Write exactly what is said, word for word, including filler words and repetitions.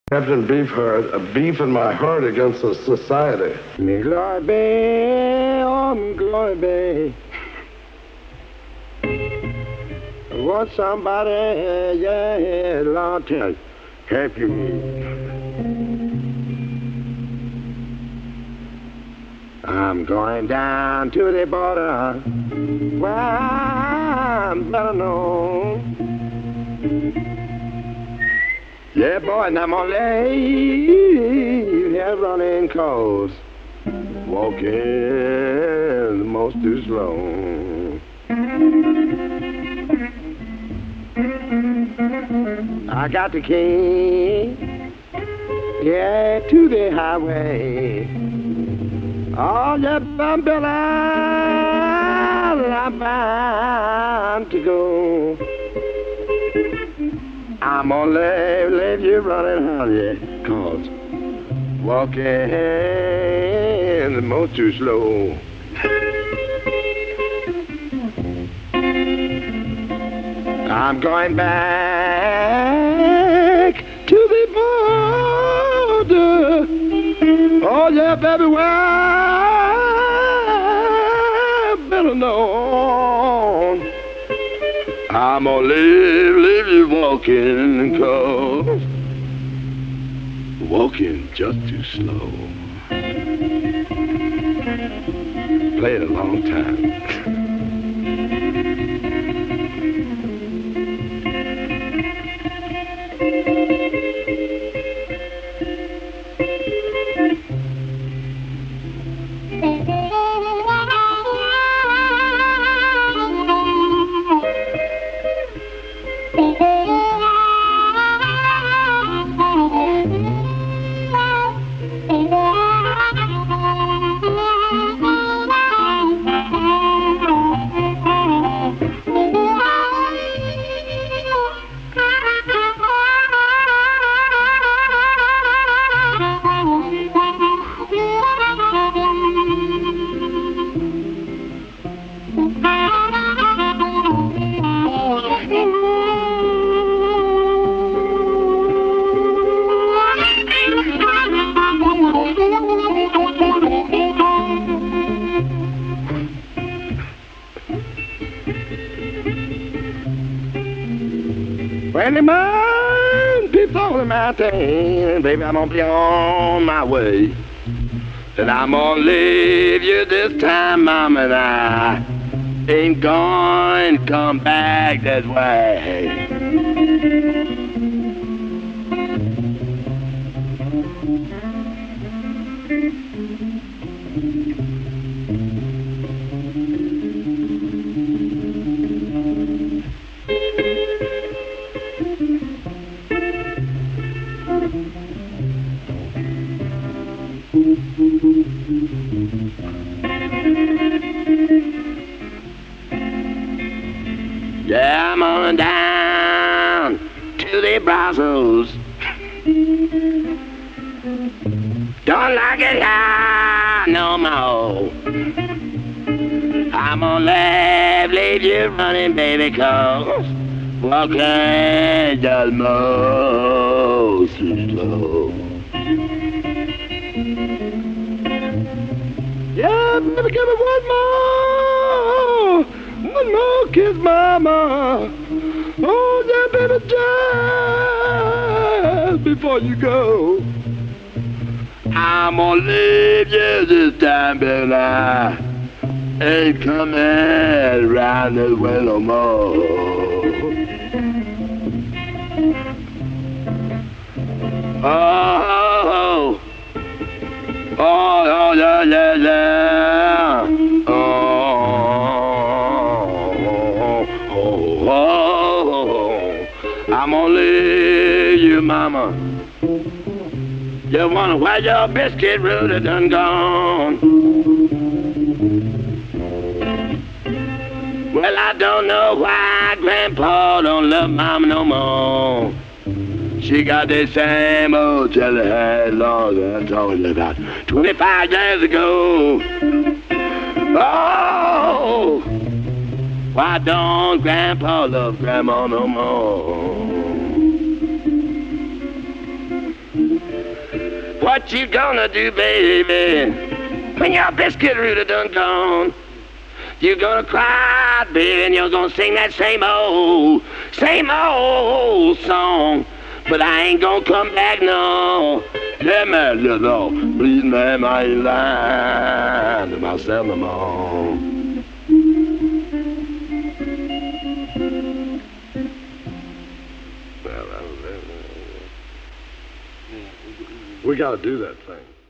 Captain Beefheart, a beef in my heart against the society. Me glory be, oh me glory be. I want somebody, yeah, yeah, Lord, tell you, help you me. I'm going down to the border where I'm better known. Yeah, boy, and I'm gonna leave here running close, walking most too slow. I got the key, yeah, to the highway. Oh, yeah, I'm Bill, I'm bound to go. I'm gonna leave, leave you running, honey, cause walking the most too slow. I'm going back to the border. Oh, yeah, baby, well, better known. I'm gonna leave, leave you walking, cause walking just too slow. Played a long time. When the moon peeps over the mountain, baby, I'm gonna be on my way. And I'm gonna leave you this time, mama, and I ain't going to come back that way. Yeah, I'm on down to the Brazos. Don't like it here no more. I'm gonna leave, leave you running, baby, cause walking just most slow. Yeah, baby, give me one more, one more kiss, mama. Oh, yeah, baby, just before you go. I'm gonna leave you this time, baby. I ain't coming around this way no more. Oh, oh, oh, yeah, yeah, yeah. Oh, oh, oh, I'm gonna leave you, mama. You wonder why your biscuit really done gone. Well, I don't know why Grandpa don't love Mama no more. She got the same old jelly head long as I told you about twenty-five years ago. Oh, why don't Grandpa love Grandma no more? what you gonna do, baby, when your biscuit rooter done gone? You're gonna cry, baby, and you're gonna sing that same old, same old song. But I ain't gonna come back, no. Yeah, man, you know. Please, ma'am, I ain't lying to myself no more. Well, I don't know. We gotta do that thing.